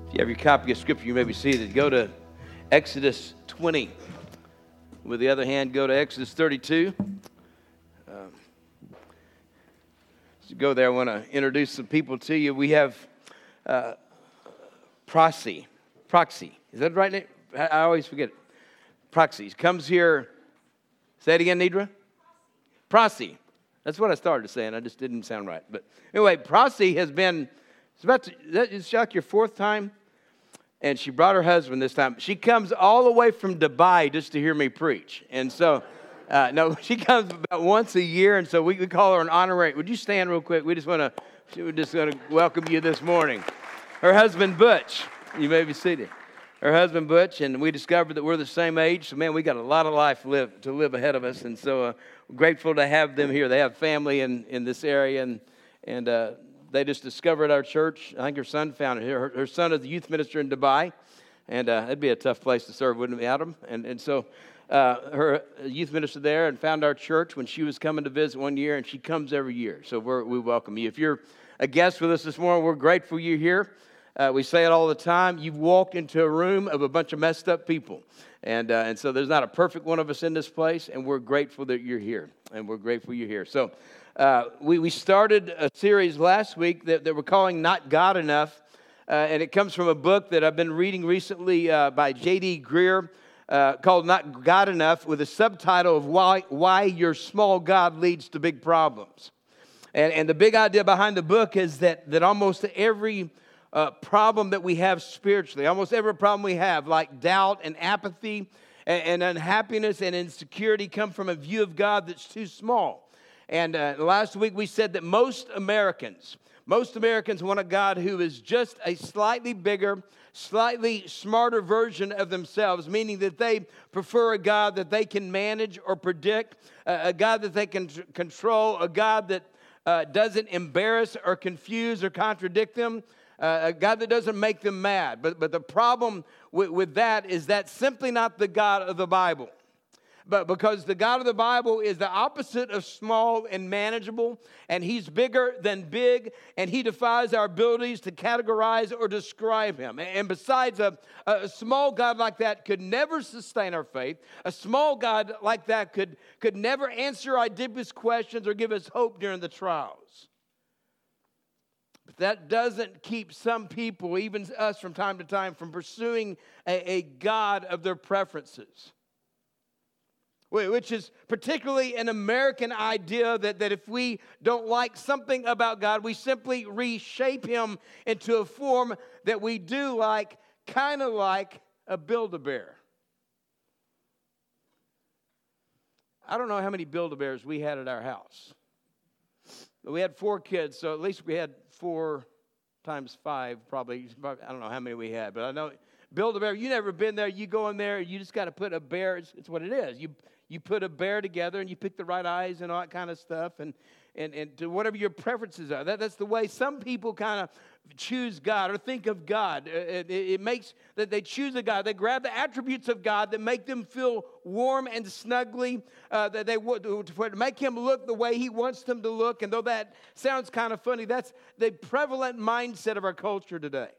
If you have your copy of Scripture, you may be seated. Go to Exodus 20. With the other hand, go to Exodus 32. As you go there, I want to introduce some people to you. We have Proxy. Is that right? I always forget it. Proxy comes here. Say it again, Nidra. Proxy. That's what I started saying. I just didn't sound right. But anyway, Proxy has been, it's like your fourth time. And she brought her husband this time. She comes all the way from Dubai just to hear me preach. And so, no, she comes about once a year. And so we call her an honorary. Would you stand real quick? We're just going to welcome you this morning. Her husband, Butch. You may be seated. Her husband, Butch, and we discovered that we're the same age. So, man, we got a lot of life to live ahead of us. And so we're grateful to have them here. They have family in this area, and they just discovered our church. I think her son found it here. Her son is the youth minister in Dubai, and it'd be a tough place to serve, wouldn't it, without him? And so her youth minister there and found our church when she was coming to visit one year, and she comes every year. So we welcome you. If you're a guest with us this morning, we're grateful you're here. We say it all the time. You've walked into a room of a bunch of messed up people. And so there's not a perfect one of us in this place, and we're grateful that you're here. And we're grateful you're here. So we started a series last week that we're calling Not God Enough. And it comes from a book that I've been reading recently by J.D. Greer called Not God Enough, with a subtitle of Why Your Small God Leads to Big Problems. And the big idea behind the book is that almost every problem that we have spiritually, almost every problem we have, like doubt and apathy and unhappiness and insecurity, come from a view of God that's too small. And last week we said that most Americans want a God who is just a slightly bigger, slightly smarter version of themselves, meaning that they prefer a God that they can manage or predict, a God that they can control, a God that doesn't embarrass or confuse or contradict them, a God that doesn't make them mad. But the problem with that is that's simply not the God of the Bible. But because the God of the Bible is the opposite of small and manageable, and He's bigger than big, and He defies our abilities to categorize or describe Him. And besides, a small God like that could never sustain our faith. A small God like that could never answer our deepest questions or give us hope during the trials. But that doesn't keep some people, even us from time to time, from pursuing a God of their preferences. Which is particularly an American idea that if we don't like something about God, we simply reshape Him into a form that we do like, kind of like a Build-A-Bear. I don't know how many Build-A-Bears we had at our house. We had 4 kids, so at least we had 4 times 5, probably. I don't know how many we had, but I know Build-A-Bear, you never been there. You go in there, you just got to put a bear. It's what it is. You put a bear together and you pick the right eyes and all that kind of stuff and to whatever your preferences are. That's the way some people kind of choose God or think of God. It makes that they choose a God. They grab the attributes of God that make them feel warm and snuggly, that they would to make Him look the way He wants them to look. And though that sounds kind of funny, that's the prevalent mindset of our culture today.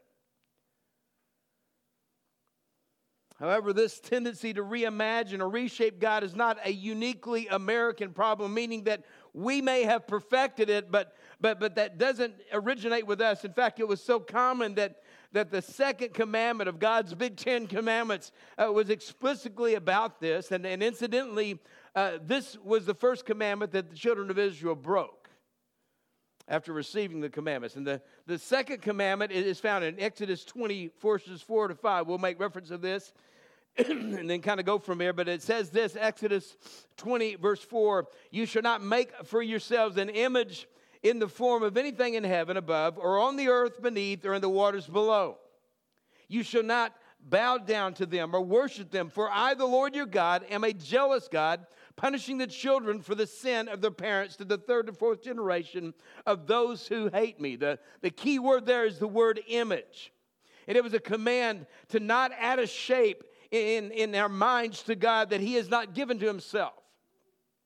However, this tendency to reimagine or reshape God is not a uniquely American problem, meaning that we may have perfected it, but that doesn't originate with us. In fact, it was so common that the second commandment of God's big 10 commandments was explicitly about this. And incidentally, this was the first commandment that the children of Israel broke after receiving the commandments. And the second commandment is found in Exodus 20, verses 4 to 5. We'll make reference of this and then kind of go from here. But it says this, Exodus 20, verse 4, "You shall not make for yourselves an image in the form of anything in heaven above, or on the earth beneath, or in the waters below. You shall not bow down to them or worship them, for I, the Lord your God, am a jealous God, punishing the children for the sin of their parents to the 3rd and 4th generation of those who hate me." The key word there is the word image. And it was a command to not add a shape in our minds to God that He has not given to Himself.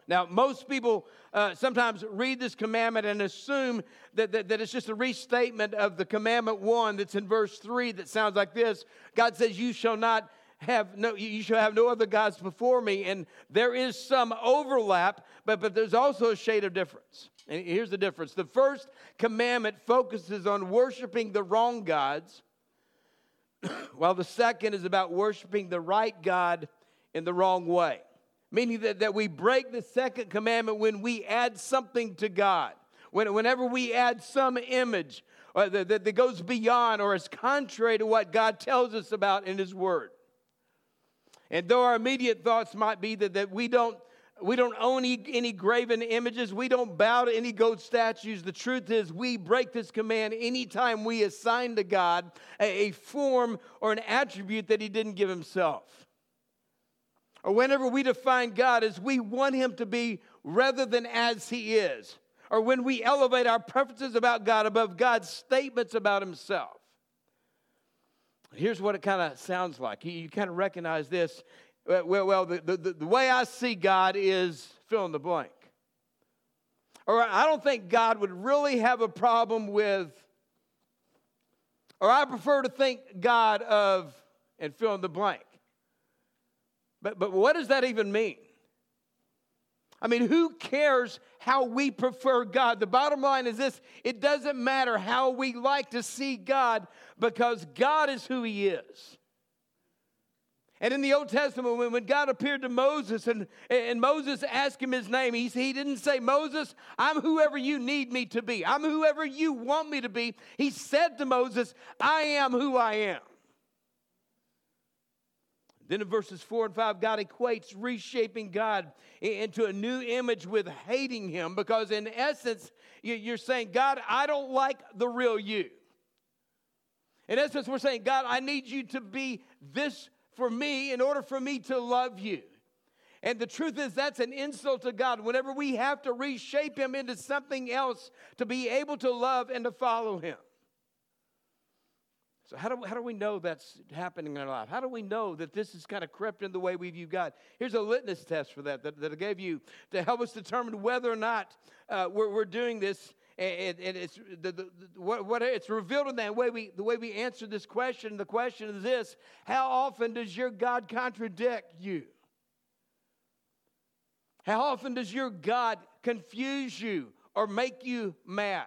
Now, most people sometimes read this commandment and assume that it's just a restatement of the commandment 1 that's in verse 3 that sounds like this. God says, you shall have no other gods before me. And there is some overlap, but there's also a shade of difference. And here's the difference. The first commandment focuses on worshiping the wrong gods, while the second is about worshiping the right God in the wrong way. Meaning that we break the second commandment when we add something to God. Whenever we add some image that goes beyond or is contrary to what God tells us about in His Word. And though our immediate thoughts might be that we don't own any graven images, we don't bow to any gold statues, the truth is we break this command anytime we assign to God a form or an attribute that He didn't give Himself. Or whenever we define God as we want Him to be rather than as He is. Or when we elevate our preferences about God above God's statements about Himself. Here's what it kind of sounds like. You kind of recognize this. Well, the way I see God is fill in the blank. Or I don't think God would really have a problem with, or I prefer to think God of, and fill in the blank. But what does that even mean? I mean, who cares how we prefer God? The bottom line is this: it doesn't matter how we like to see God, because God is who He is. And in the Old Testament, when God appeared to Moses and Moses asked Him His name, he didn't say, Moses, I'm whoever you need me to be. I'm whoever you want me to be. He said to Moses, I am who I am. Then in verses 4 and 5, God equates reshaping God into a new image with hating Him, because in essence, you're saying, God, I don't like the real you. In essence, we're saying, God, I need you to be this for me in order for me to love you. And the truth is, that's an insult to God whenever we have to reshape Him into something else to be able to love and to follow Him. So how do we know that's happening in our life? How do we know that this is kind of crept in the way we view God? Here's a litmus test for that I gave you to help us determine whether or not we're doing this. And it's what it's revealed in that way the way we answer this question. The question is this: how often does your God contradict you? How often does your God confuse you or make you mad?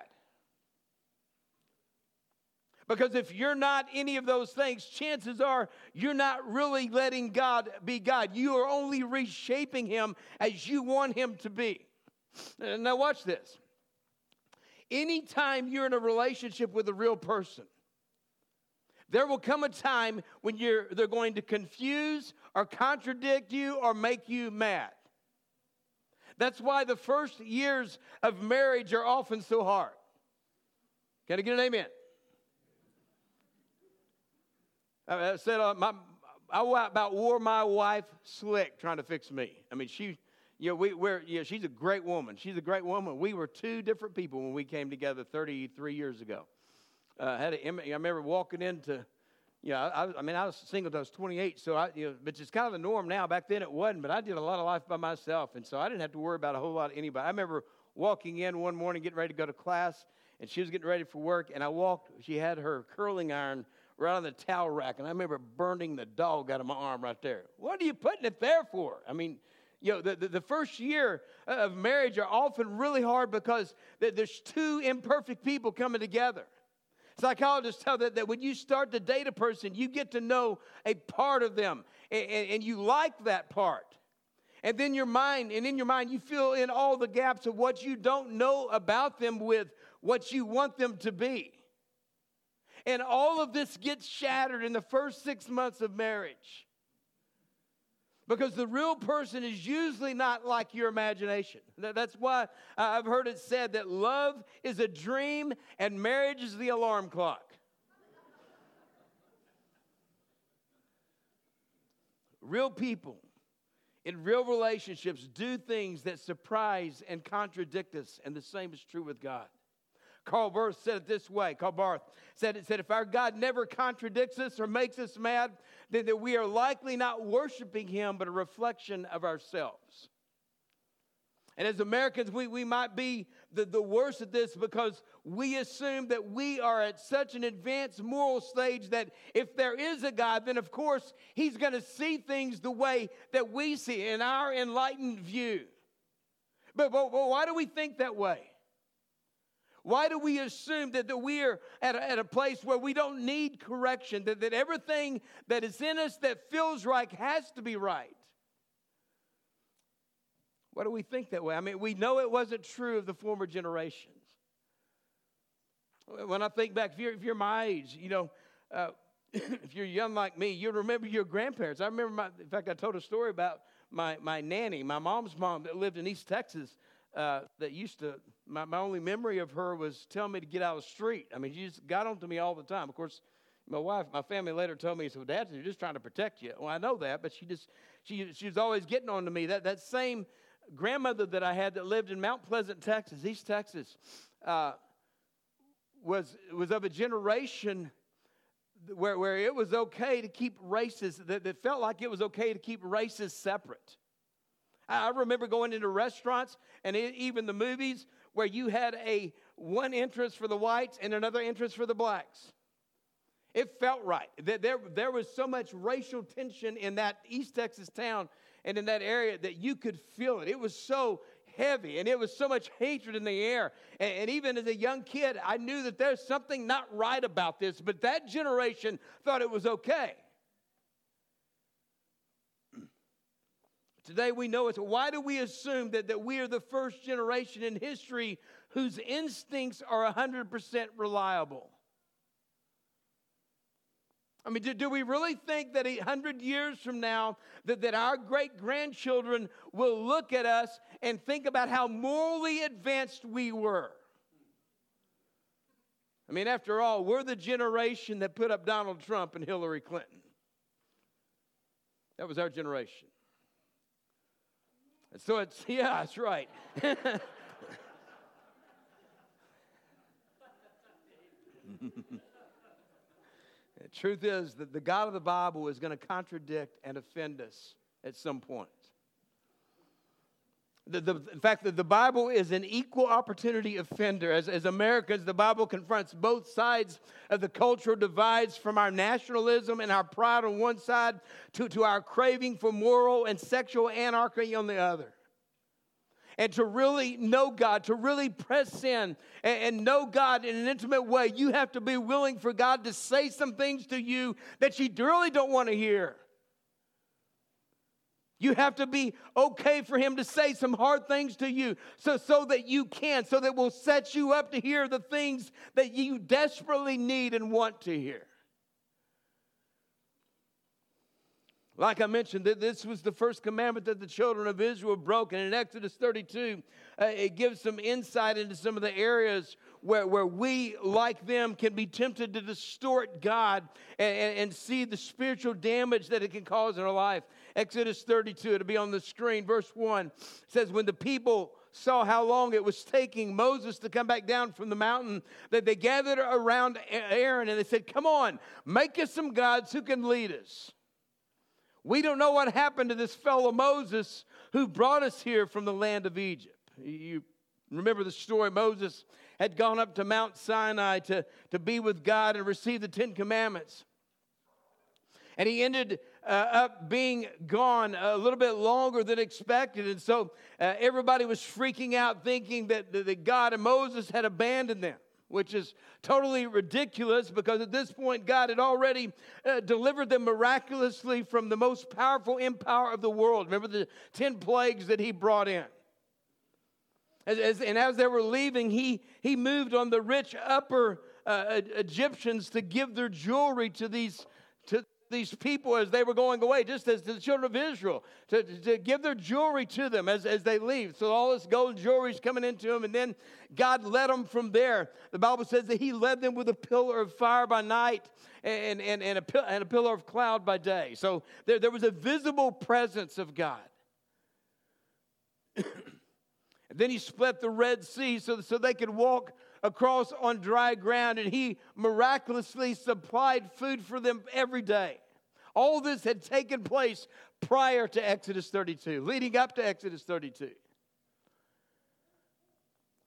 Because if you're not any of those things, chances are you're not really letting God be God. You are only reshaping Him as you want Him to be. Now watch this. Anytime you're in a relationship with a real person, there will come a time when they're going to confuse or contradict you or make you mad. That's why the first years of marriage are often so hard. Can I get an amen? I said I about wore my wife slick trying to fix me. I mean, she's a great woman. She's a great woman. We were two different people when we came together 33 years ago. I remember walking into, I was single until I was 28, so but it's kind of the norm now. Back then it wasn't, but I did a lot of life by myself, and so I didn't have to worry about a whole lot of anybody. I remember walking in one morning, getting ready to go to class, and she was getting ready for work, and she had her curling iron right on the towel rack, and I remember burning the dog out of my arm right there. What are you putting it there for? I mean, the first year of marriage are often really hard because there's two imperfect people coming together. Psychologists tell that when you start to date a person, you get to know a part of them, and you like that part. And then in your mind, you fill in all the gaps of what you don't know about them with what you want them to be. And all of this gets shattered in the first 6 months of marriage. Because the real person is usually not like your imagination. That's why I've heard it said that love is a dream and marriage is the alarm clock. Real people in real relationships do things that surprise and contradict us, and the same is true with God. Karl Barth said it this way. Karl Barth said if our God never contradicts us or makes us mad, then that we are likely not worshiping Him, but a reflection of ourselves. And as Americans, we might be the worst at this because we assume that we are at such an advanced moral stage that if there is a God, then of course He's going to see things the way that we see in our enlightened view. But why do we think that way? Why do we assume that we are at a place where we don't need correction, that everything that is in us that feels right has to be right? Why do we think that way? I mean, we know it wasn't true of the former generations. When I think back, if you're my age, if you're young like me, you remember your grandparents. I remember, in fact, I told a story about my nanny, my mom's mom that lived in East Texas, that used to, my only memory of her was telling me to get out of the street. I mean, she just got on to me all the time. Of course, my family later told me, so Dad, they're just trying to protect you. Well, I know that, but she was always getting on to me. That same grandmother that I had that lived in Mount Pleasant, Texas, East Texas, was of a generation where it was okay to keep races, that felt like it was okay to keep races separate. I remember going into restaurants and even the movies where you had one entrance for the whites and another entrance for the blacks. It felt right. There was so much racial tension in that East Texas town and in that area that you could feel it. It was so heavy and it was so much hatred in the air. And even as a young kid, I knew that there's something not right about this, but that generation thought it was okay. Today we know it. Why do we assume that we are the first generation in history whose instincts are 100% reliable? I mean, do we really think that 100 years from now that our great-grandchildren will look at us and think about how morally advanced we were? I mean, after all, we're the generation that put up Donald Trump and Hillary Clinton. That was our generation. And so yeah, that's right. The truth is that the God of the Bible is going to contradict and offend us at some point. In fact, the Bible is an equal opportunity offender. As Americans, the Bible confronts both sides of the cultural divides, from our nationalism and our pride on one side to our craving for moral and sexual anarchy on the other. And to really know God, to really press in and know God in an intimate way, you have to be willing for God to say some things to you that you really don't want to hear. You have to be okay for Him to say some hard things to you so that you can, so that will set you up to hear the things that you desperately need and want to hear. Like I mentioned, this was the first commandment that the children of Israel broke. And in Exodus 32, it gives some insight into some of the areas where we, like them, can be tempted to distort God and see the spiritual damage that it can cause in our life. Exodus 32, it'll be on the screen. Verse 1 says, when the people saw how long it was taking Moses to come back down from the mountain, that they gathered around Aaron and they said, come on, make us some gods who can lead us. We don't know what happened to this fellow Moses who brought us here from the land of Egypt. You remember the story. Moses had gone up to Mount Sinai to be with God and receive the 10 Commandments. And he ended up being gone a little bit longer than expected. And so everybody was freaking out, thinking that God and Moses had abandoned them, which is totally ridiculous because at this point God had already delivered them miraculously from the most powerful empire of the world. Remember the 10 plagues that He brought in. As they were leaving, he moved on the rich upper Egyptians to give their jewelry to these people as they were going away, just as to the children of Israel, to give their jewelry to them as they leave. So all this gold jewelry is coming into them, and then God led them from there. The Bible says that He led them with a pillar of fire by night and a pillar of cloud by day. So there was a visible presence of God. And then He split the Red Sea so they could walk across on dry ground, and He miraculously supplied food for them every day. All this had taken place prior to Exodus 32, leading up to Exodus 32.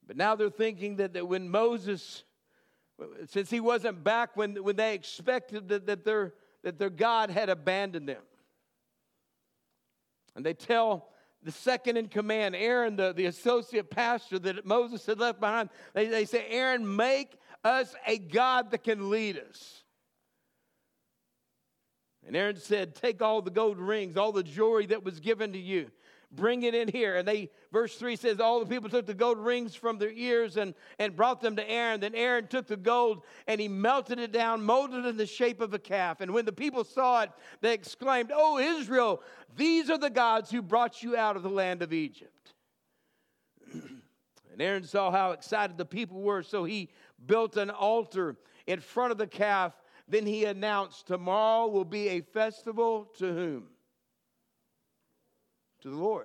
But now they're thinking that when Moses, since he wasn't back when they expected that their God had abandoned them. And they tell the second in command, Aaron, the associate pastor that Moses had left behind, they say, Aaron, make us a God that can lead us. And Aaron said, take all the gold rings, all the jewelry that was given to you. Bring it in here. And verse 3 says, all the people took the gold rings from their ears and brought them to Aaron. Then Aaron took the gold and he melted it down, molded it in the shape of a calf. And when the people saw it, they exclaimed, "O Israel, these are the gods who brought you out of the land of Egypt." And Aaron saw how excited the people were, so he built an altar in front of the calf. Then he announced, tomorrow will be a festival to whom? To the Lord.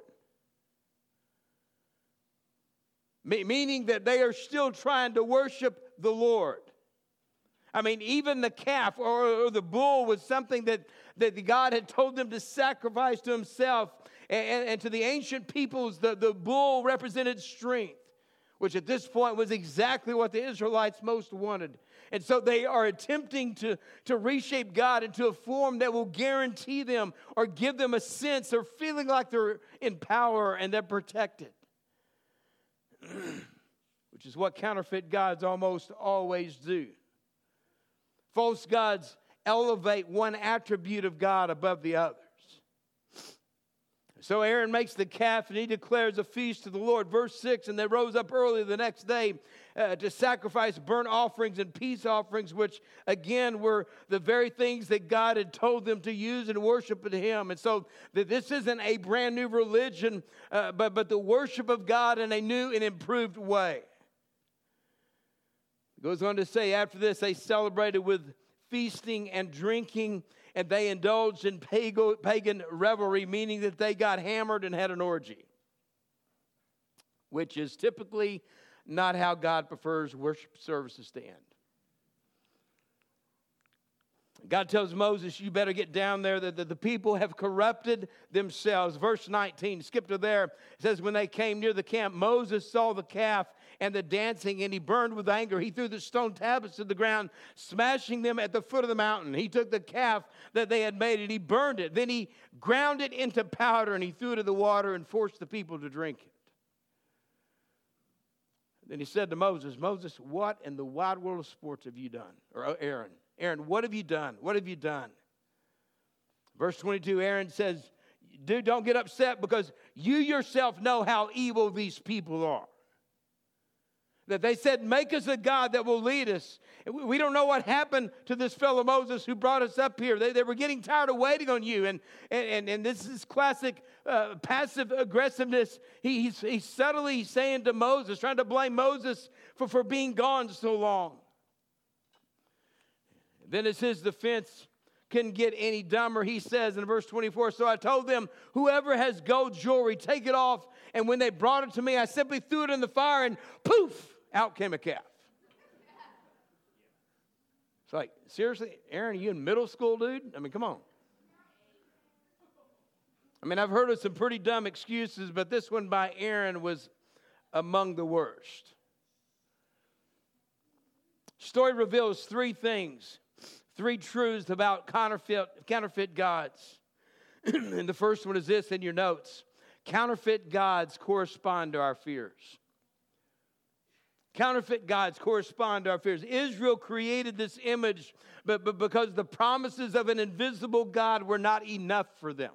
Meaning that they are still trying to worship the Lord. I mean, even the calf or the bull was something that God had told them to sacrifice to himself. And to the ancient peoples, the bull represented strength, which at this point was exactly what the Israelites most wanted. And so they are attempting to reshape God into a form that will guarantee them or give them a sense or feeling like they're in power and they're protected. Which is what counterfeit gods almost always do. False gods elevate one attribute of God above the others. So Aaron makes the calf and he declares a feast to the Lord. Verse 6, and they rose up early the next day to sacrifice burnt offerings and peace offerings, which again were the very things that God had told them to use and worship Him. And so this isn't a brand new religion, but the worship of God in a new and improved way. It goes on to say, after this they celebrated with feasting and drinking, and they indulged in pagan revelry, meaning that they got hammered and had an orgy, which is typically not how God prefers worship services to end. God tells Moses, you better get down there, that the people have corrupted themselves. Verse 19, skip to there. It says, when they came near the camp, Moses saw the calf and the dancing, and he burned with anger. He threw the stone tablets to the ground, smashing them at the foot of the mountain. He took the calf that they had made and he burned it. Then he ground it into powder and he threw it in the water and forced the people to drink it. Then he said to Moses, Moses, what in the wide world of sports have you done? Or Aaron, what have you done? What have you done? Verse 22, Aaron says, dude, don't get upset because you yourself know how evil these people are. That they said, make us a God that will lead us. We don't know what happened to this fellow Moses who brought us up here. They were getting tired of waiting on you. And this is classic passive aggressiveness. He's subtly saying to Moses, trying to blame Moses for being gone so long. Then it's his defense couldn't get any dumber. He says in verse 24, so I told them, whoever has gold jewelry, take it off. And when they brought it to me, I simply threw it in the fire and poof, out came a calf. It's like, seriously, Aaron, are you in middle school, dude? I mean, come on. I mean, I've heard of some pretty dumb excuses, but this one by Aaron was among the worst. Story reveals three things. Three truths about counterfeit gods. And the first one is this in your notes. Counterfeit gods correspond to our fears. Counterfeit gods correspond to our fears. Israel created this image, but because the promises of an invisible God were not enough for them.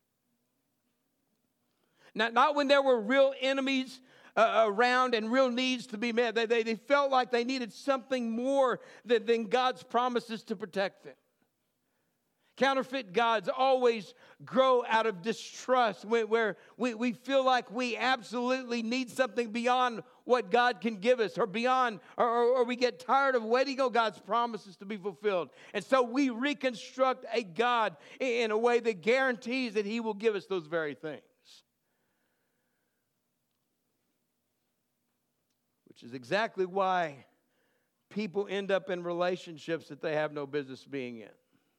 Not when there were real enemies around and real needs to be met. They felt like they needed something more than God's promises to protect them. Counterfeit gods always grow out of distrust, where we feel like we absolutely need something beyond what God can give us, or beyond, or we get tired of waiting on God's promises to be fulfilled. And so we reconstruct a God in a way that guarantees that He will give us those very things. Which is exactly why people end up in relationships that they have no business being in.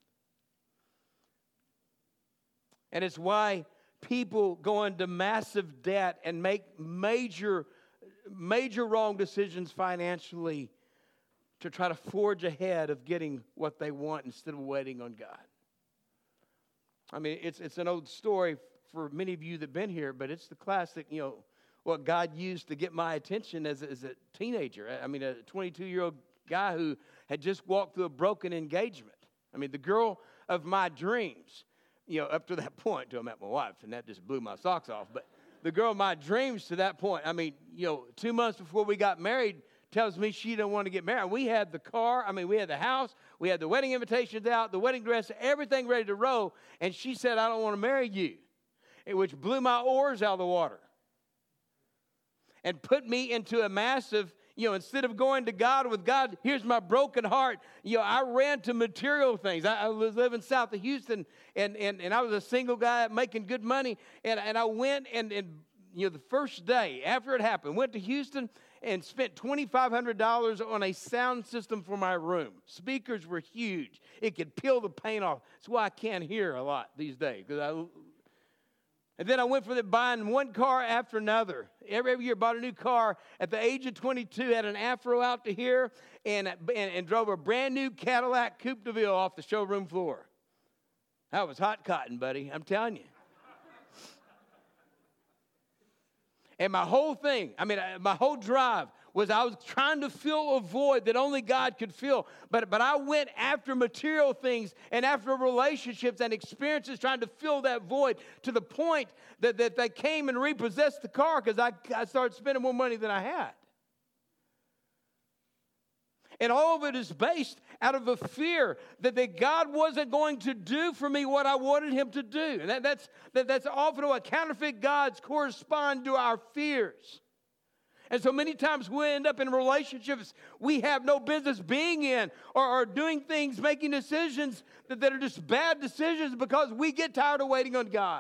And it's why people go into massive debt and make major major wrong decisions financially to try to forge ahead of getting what they want instead of waiting on God. I mean, it's an old story for many of you that have been here, but it's the classic, what God used to get my attention as a teenager. I mean, a 22-year-old guy who had just walked through a broken engagement. I mean, the girl of my dreams, up to that point, until I met my wife, and that just blew my socks off. But the girl of my dreams to that point, I mean, 2 months before we got married, tells me she didn't want to get married. We had the car, we had the house, we had the wedding invitations out, the wedding dress, everything ready to roll. And she said, I don't want to marry you, which blew my oars out of the water and put me into a massive, instead of going to God with God, here's my broken heart. I ran to material things. I was living south of Houston, and I was a single guy making good money. And I went and the first day after it happened, went to Houston and spent $2,500 on a sound system for my room. Speakers were huge. It could peel the paint off. That's why I can't hear a lot these days. And then I went from buying one car after another. Every year bought a new car. At the age of 22, had an Afro out to here and drove a brand new Cadillac Coupe de Ville off the showroom floor. That was hot cotton, buddy. I'm telling you. And my whole thing, my whole drive was I was trying to fill a void that only God could fill. But I went after material things and after relationships and experiences trying to fill that void to the point that they came and repossessed the car because I started spending more money than I had. And all of it is based out of a fear that God wasn't going to do for me what I wanted him to do. And that's often what counterfeit gods correspond to our fears. And so many times we end up in relationships we have no business being in or doing things, making decisions that are just bad decisions because we get tired of waiting on God.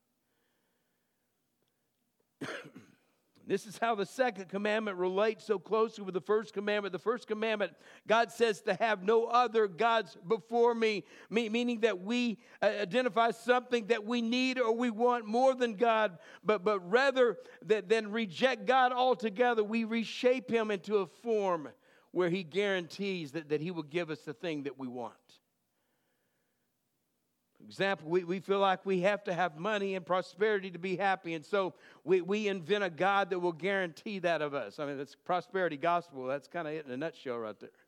This is how the second commandment relates so closely with the first commandment. The first commandment, God says to have no other gods before me, meaning that we identify something that we need or we want more than God, but rather than reject God altogether, we reshape him into a form where he guarantees that he will give us the thing that we want. For example, we feel like we have to have money and prosperity to be happy, and so we invent a God that will guarantee that of us. That's prosperity gospel. That's kind of it in a nutshell right there.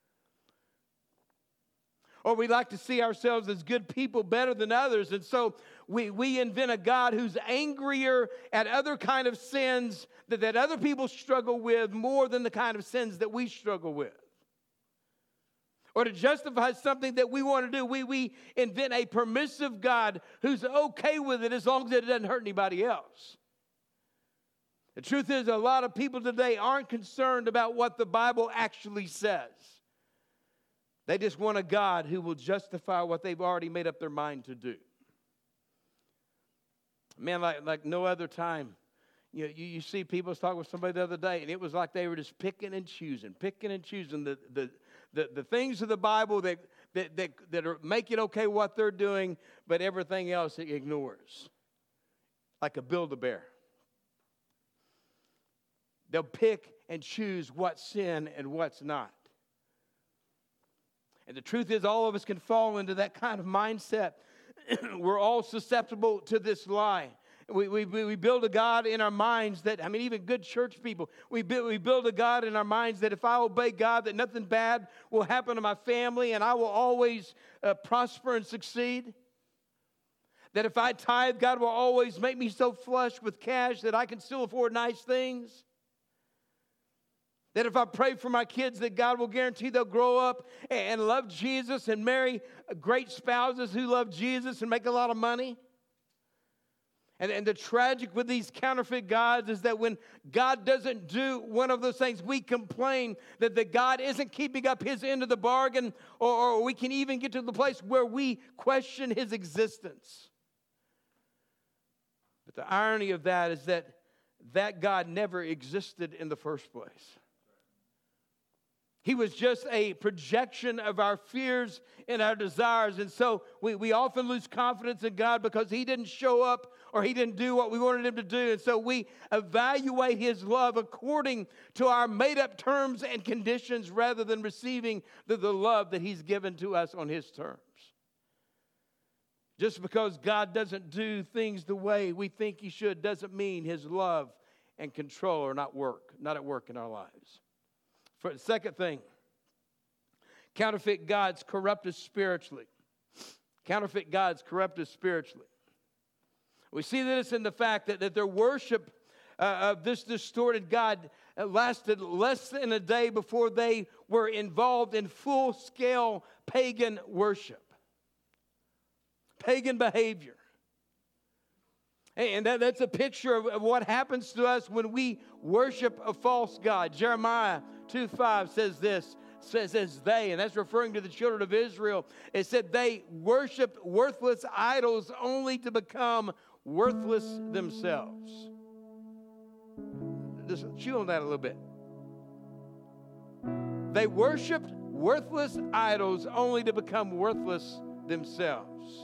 Or we like to see ourselves as good people better than others, and so we invent a God who's angrier at other kind of sins that other people struggle with more than the kind of sins that we struggle with. Or to justify something that we want to do, we invent a permissive God who's okay with it as long as it doesn't hurt anybody else. The truth is, a lot of people today aren't concerned about what the Bible actually says. They just want a God who will justify what they've already made up their mind to do. Man, like no other time. You see people, I was talking with somebody the other day, and it was like they were just picking and choosing the things of the Bible that make it okay what they're doing, but everything else it ignores. Like a Build-A-Bear. They'll pick and choose what's sin and what's not. And the truth is, all of us can fall into that kind of mindset. We're all susceptible to this lie. We build a God in our minds that, even good church people, we build a God in our minds that if I obey God, that nothing bad will happen to my family and I will always prosper and succeed. That if I tithe, God will always make me so flush with cash that I can still afford nice things. That if I pray for my kids, that God will guarantee they'll grow up and love Jesus and marry great spouses who love Jesus and make a lot of money. And the tragic with these counterfeit gods is that when God doesn't do one of those things, we complain that the God isn't keeping up his end of the bargain, or we can even get to the place where we question his existence. But the irony of that is that God never existed in the first place. He was just a projection of our fears and our desires. And so we often lose confidence in God because He didn't show up or He didn't do what we wanted Him to do. And so we evaluate His love according to our made-up terms and conditions rather than receiving the love that He's given to us on His terms. Just because God doesn't do things the way we think He should doesn't mean His love and control are not at work in our lives. For the second thing, counterfeit gods corrupt us spiritually. Counterfeit gods corrupt us spiritually. We see this in the fact that their worship of this distorted God lasted less than a day before they were involved in full-scale pagan worship. Pagan behavior. And that's a picture of what happens to us when we worship a false god. Jeremiah 2:5 says this, says they, and that's referring to the children of Israel. It said they worshiped worthless idols only to become worthless themselves. Just chew on that a little bit. They worshiped worthless idols only to become worthless themselves.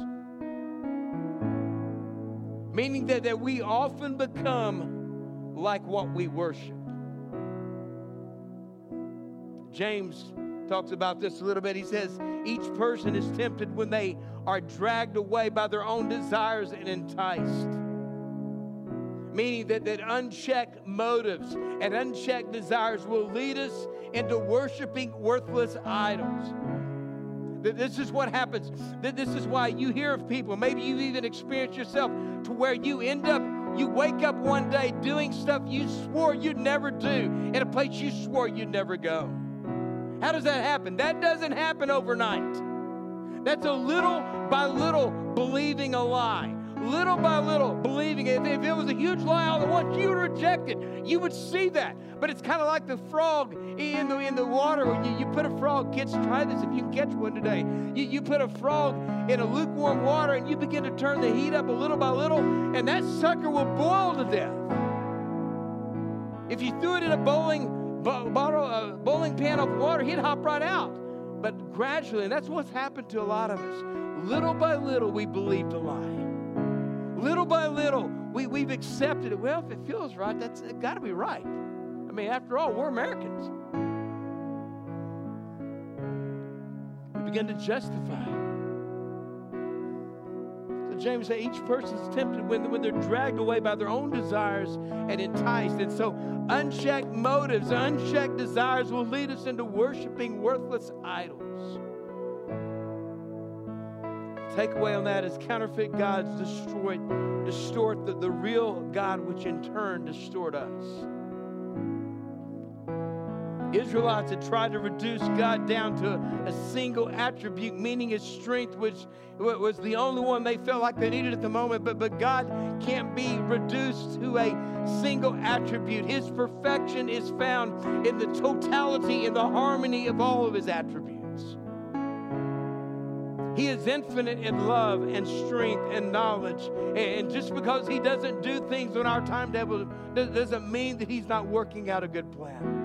Meaning that we often become like what we worship. James talks about this a little bit. He says, each person is tempted when they are dragged away by their own desires and enticed. Meaning that unchecked motives and unchecked desires will lead us into worshiping worthless idols. This is what happens. This is why you hear of people, maybe you've even experienced yourself, to where you wake up one day doing stuff you swore you'd never do in a place you swore you'd never go. How does that happen? That doesn't happen overnight. That's a little by little believing a lie. Little by little believing it. If it was a huge lie all at once, you would reject it. You would see that. But it's kind of like the frog in the water. When you put a frog, kids, try this if you can catch one today. You put a frog in a lukewarm water and you begin to turn the heat up a little by little, and that sucker will boil to death. If you threw it in a bowling pan of water, he'd hop right out. But gradually, and that's what's happened to a lot of us, little by little we believed a lie. Little by little, we've accepted it. Well, if it feels right, that's got to be right. I mean, after all, we're Americans. We begin to justify. So James said each person is tempted when they're dragged away by their own desires and enticed. And so unchecked motives, unchecked desires will lead us into worshiping worthless idols. Takeaway on that is counterfeit gods distort the real God, which in turn distort us. Israelites had tried to reduce God down to a single attribute, meaning His strength, which was the only one they felt like they needed at the moment. But God can't be reduced to a single attribute. His perfection is found in the totality, in the harmony of all of His attributes. He is infinite in love and strength and knowledge. And just because He doesn't do things on our timetable doesn't mean that He's not working out a good plan.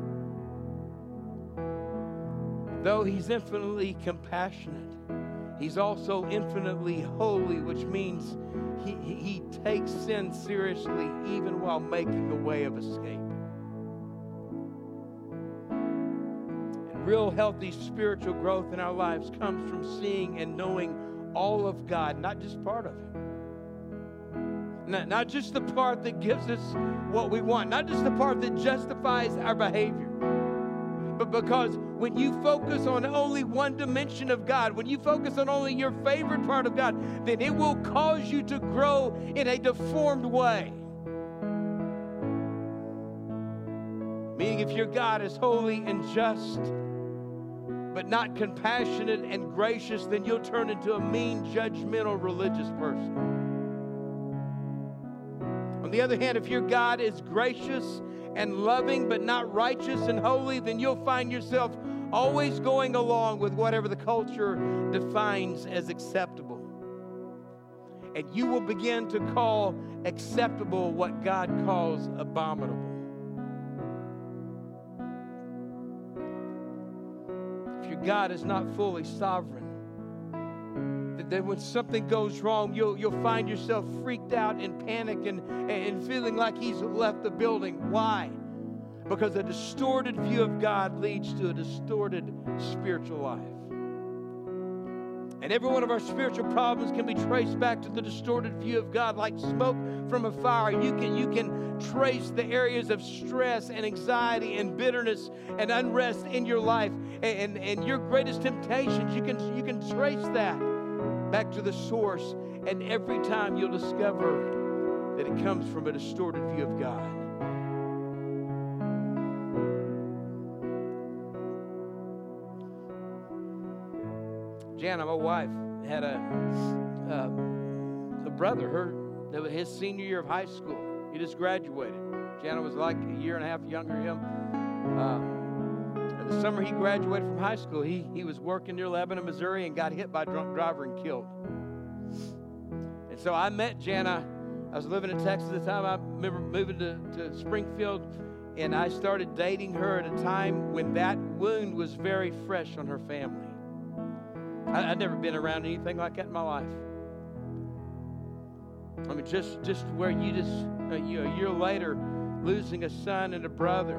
Though He's infinitely compassionate, He's also infinitely holy, which means He takes sin seriously even while making a way of escape. Real healthy spiritual growth in our lives comes from seeing and knowing all of God, not just part of Him. Not just the part that gives us what we want, not just the part that justifies our behavior. But because when you focus on only one dimension of God, when you focus on only your favorite part of God, then it will cause you to grow in a deformed way. Meaning if your God is holy and just, but not compassionate and gracious, then you'll turn into a mean, judgmental, religious person. On the other hand, if your God is gracious and loving, but not righteous and holy, then you'll find yourself always going along with whatever the culture defines as acceptable. And you will begin to call acceptable what God calls abominable. that God is not fully sovereign. That when something goes wrong, you'll find yourself freaked out and panic and feeling like He's left the building. Why? Because a distorted view of God leads to a distorted spiritual life. And every one of our spiritual problems can be traced back to the distorted view of God. Like smoke from a fire, you can trace the areas of stress and anxiety and bitterness and unrest in your life. And your greatest temptations, you can trace that back to the source. And every time you'll discover that it comes from a distorted view of God. Jana, my wife, had a brother. His senior year of high school. He just graduated. Jana was like a year and a half younger than him. And the summer he graduated from high school, he was working near Lebanon, Missouri, and got hit by a drunk driver and killed. And so I met Jana. I was living in Texas at the time. I remember moving to Springfield, and I started dating her at a time when that wound was very fresh on her family. I'd never been around anything like that in my life. I mean, just where a year later, losing a son and a brother.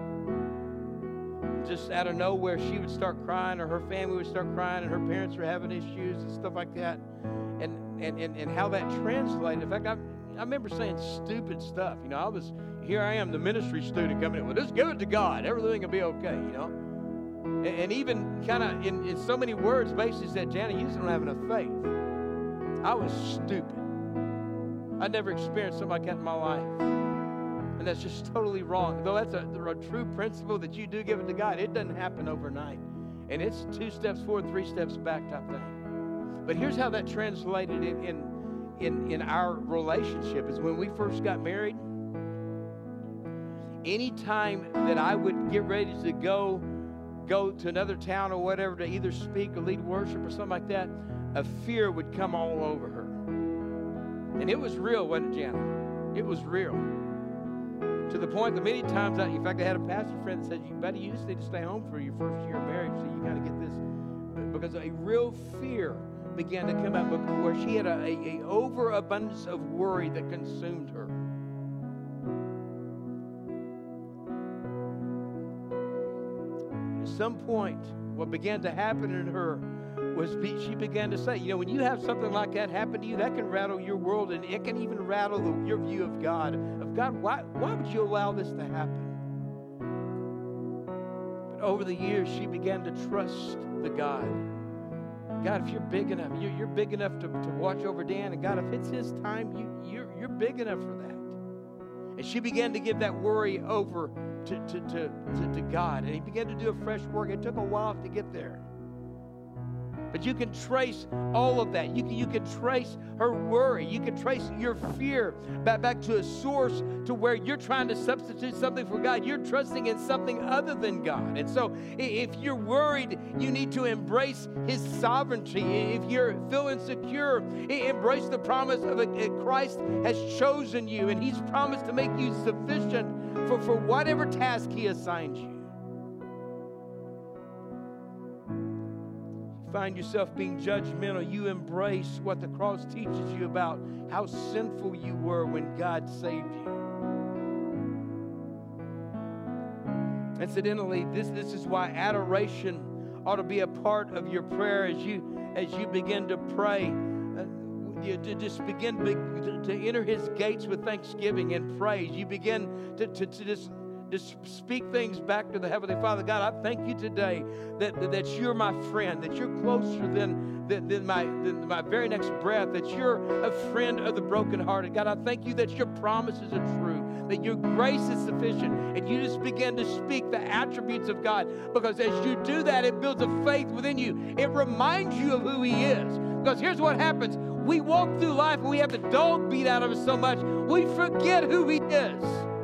Just out of nowhere, she would start crying, or her family would start crying, and her parents were having issues and stuff like that. And how that translated. In fact, I remember saying stupid stuff. Here I am, the ministry student coming in. Well, just give it to God. Everything will be okay, And even kind of in so many words, basically said, Jana, you just don't have enough faith. I was stupid. I never experienced something like that in my life. And that's just totally wrong. Though that's a true principle that you do give it to God, it doesn't happen overnight. And it's 2 steps forward, 3 steps back type thing. But here's how that translated in our relationship is when we first got married, anytime that I would get ready to go to another town or whatever to either speak or lead worship or something like that, a fear would come all over her. And it was real, wasn't it, Jana? It was real. To the point that many times, in fact, I had a pastor friend that said, buddy, you just need to stay home for your first year of marriage so you kind of get this. Because a real fear began to come out where she had a overabundance of worry that consumed her. At some point, what began to happen in her was she began to say, when you have something like that happen to you, that can rattle your world, and it can even rattle your view of God. Why would you allow this to happen? But over the years, she began to trust the God. God, if you're big enough, you're big enough to watch over Dan, and God, if it's His time, you're big enough for that. And she began to give that worry over to God, and He began to do a fresh work. It took a while to get there. But you can trace all of that. You can trace her worry. You can trace your fear back to a source to where you're trying to substitute something for God. You're trusting in something other than God. And so if you're worried, you need to embrace His sovereignty. If you feel insecure, embrace the promise of Christ has chosen you, and He's promised to make you sufficient for whatever task He assigned you. Find yourself being judgmental, you embrace what the cross teaches you about how sinful you were when God saved you. Incidentally, this is why adoration ought to be a part of your prayer as you begin to pray. You just begin to enter His gates with thanksgiving and praise. You begin to just speak things back to the Heavenly Father. God, I thank you today that you're my friend, that you're closer than my very next breath, that you're a friend of the brokenhearted. God, I thank you that your promises are true, that your grace is sufficient, and you just begin to speak the attributes of God, because as you do that, it builds a faith within you. It reminds you of who He is. Because here's what happens. We walk through life and we have the dog beat out of us so much, we forget who He is.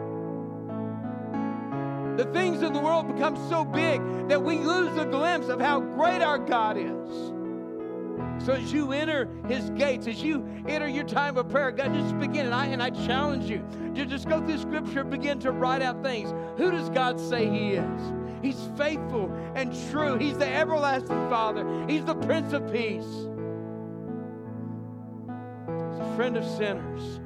The things of the world become so big that we lose a glimpse of how great our God is. So as you enter His gates, as you enter your time of prayer, God, just begin, and I challenge you to just go through Scripture, begin to write out things. Who does God say He is? He's faithful and true. He's the everlasting Father. He's the Prince of Peace. He's a friend of sinners.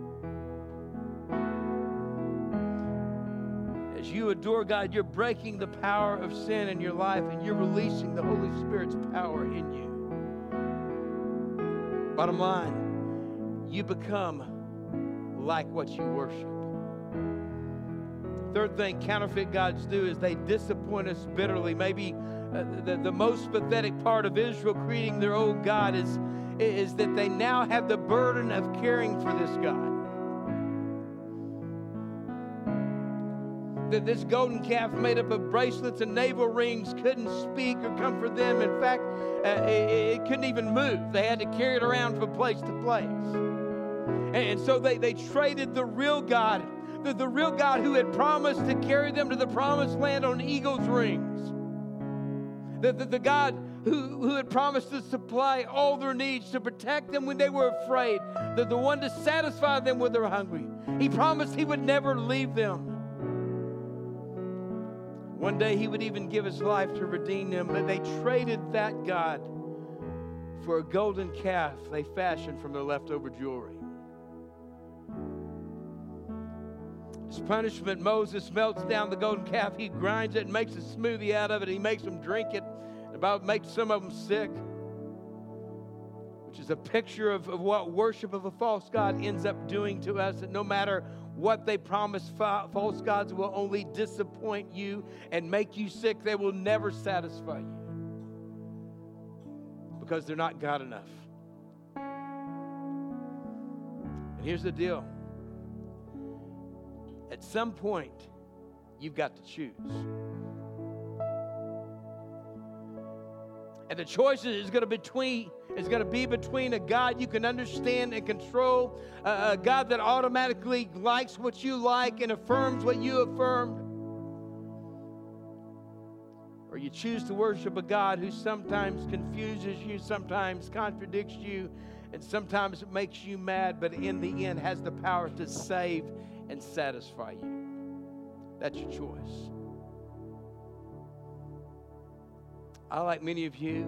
As you adore God, you're breaking the power of sin in your life, and you're releasing the Holy Spirit's power in you. Bottom line, you become like what you worship. Third thing counterfeit gods do is they disappoint us bitterly. Maybe the most pathetic part of Israel creating their own God is that they now have the burden of caring for this God. That this golden calf made up of bracelets and navel rings couldn't speak or comfort them. In fact, it couldn't even move. They had to carry it around from place to place. And so they traded the real God, the real God who had promised to carry them to the promised land on eagle's wings. The God who had promised to supply all their needs, to protect them when they were afraid, the one to satisfy them when they were hungry. He promised He would never leave them. One day He would even give His life to redeem them, but they traded that God for a golden calf they fashioned from their leftover jewelry. As punishment, Moses melts down the golden calf. He grinds it and makes a smoothie out of it. He makes them drink it. The Bible makes some of them sick, which is a picture of what worship of a false God ends up doing to us. That no matter what they promise, false gods will only disappoint you and make you sick. They will never satisfy you because they're not God enough. And here's the deal. At some point, you've got to choose. And the choice is going to be between a God you can understand and control, a God that automatically likes what you like and affirms what you affirm, or you choose to worship a God who sometimes confuses you, sometimes contradicts you, and sometimes makes you mad, but in the end has the power to save and satisfy you. That's your choice. I, like many of you,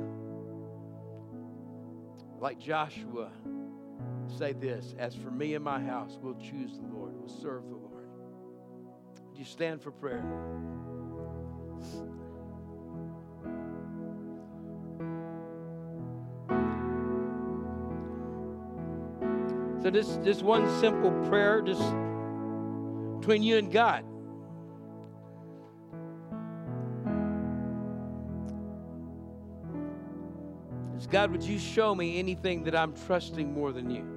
like Joshua, say this: as for me and my house, we'll choose the Lord, we'll serve the Lord. Would you stand for prayer? So this one simple prayer, just between you and God. God, would you show me anything that I'm trusting more than you?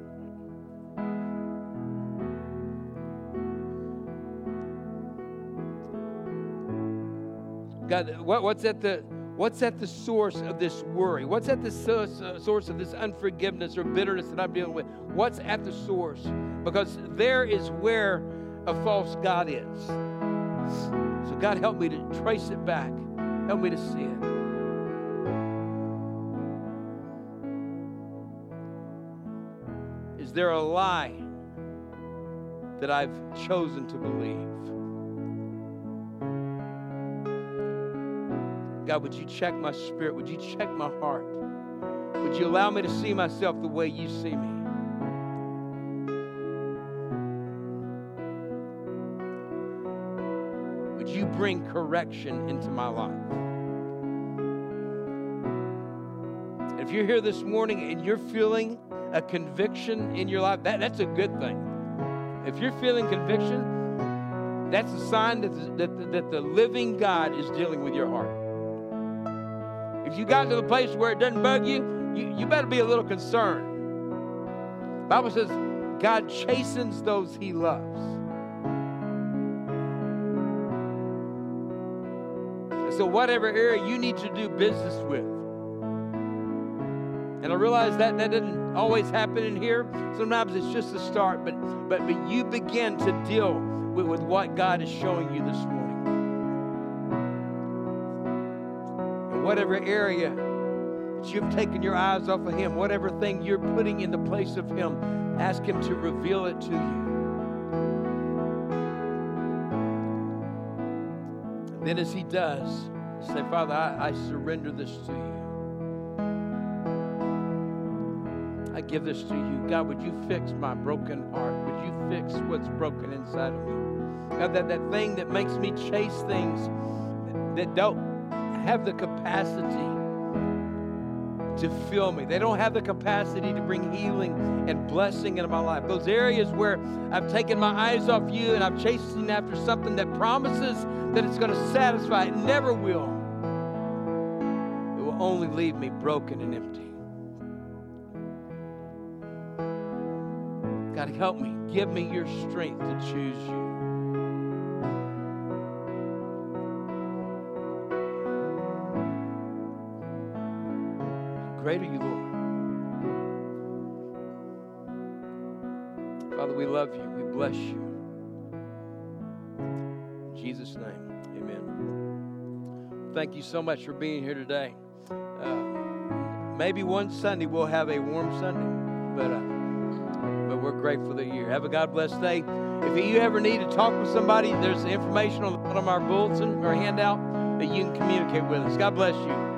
God, what's at the source of this worry? What's at the source of this unforgiveness or bitterness that I'm dealing with? What's at the source? Because there is where a false God is. So God, help me to trace it back. Help me to see it. Is there a lie that I've chosen to believe? God, would you check my spirit? Would you check my heart? Would you allow me to see myself the way you see me? Would you bring correction into my life? If you're here this morning and you're feeling a conviction in your life, that's a good thing. If you're feeling conviction, that's a sign that the living God is dealing with your heart. If you got to the place where it doesn't bug you, you better be a little concerned. The Bible says God chastens those He loves. And so whatever area you need to do business with, and I realize that doesn't always happen in here. Sometimes it's just a start, but you begin to deal with what God is showing you this morning. In whatever area that you've taken your eyes off of Him, whatever thing you're putting in the place of Him, ask Him to reveal it to you. Then as he does, say, Father, I surrender this to you. I give this to you. God, would you fix my broken heart? Would you fix what's broken inside of me? God, that thing that makes me chase things that don't have the capacity to fill me. They don't have the capacity to bring healing and blessing into my life. Those areas where I've taken my eyes off you and I'm chasing after something that promises that it's going to satisfy. It never will. It will only leave me broken and empty. God, help me. Give me your strength to choose you. Great are you, Lord. Father, we love you. We bless you. In Jesus' name, amen. Thank you so much for being here today. Maybe one Sunday we'll have a warm Sunday, but we're grateful that you're here. Have a God bless day. If you ever need to talk with somebody, there's information on the bottom of our bulletin or handout that you can communicate with us. God bless you.